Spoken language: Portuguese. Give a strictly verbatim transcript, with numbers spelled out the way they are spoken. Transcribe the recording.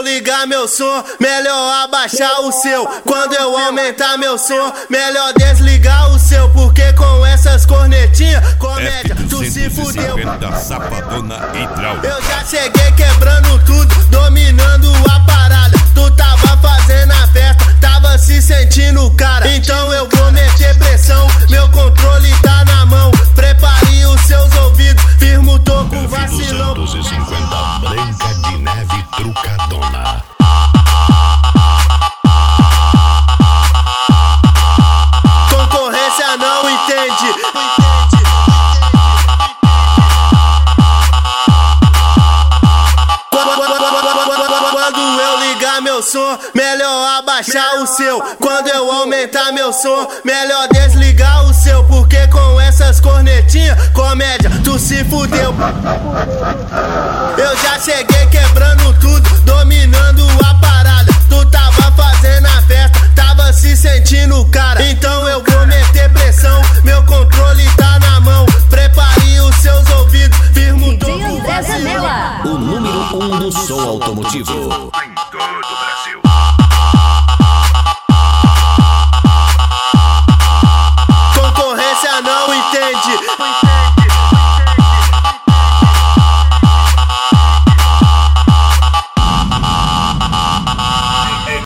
ligar meu som, melhor abaixar o seu. Quando eu aumentar meu som, melhor desligar o seu. Porque com essas cornetinhas, comédia, tu se fudeu. Eu já cheguei quebrando tudo, dominando a parada. Tu tava fazendo a festa, tava se sentindo cara. Então eu vou meter pressão, meu controle tá na mão. Prepare os seus ouvidos, firma o toco, vacilão. duzentos e cinquenta, Branca de Neve Trucadona. Concorrência não entende. Quando eu ligar meu som, melhor abaixar o seu. Quando eu aumentar meu som, melhor desligar o seu. Porque com essas cornetinhas, comédia, tu se fudeu. Eu já cheguei quebrando tudo, dominando a parada. Tu tava fazendo a festa, tava se sentindo cara. Então eu vou meter pressão, meu controle tá na mão. Prepare os seus ouvidos, firma o toco, vacilão. O número um do som automotivo em todo o Brasil. Concorrência não entende.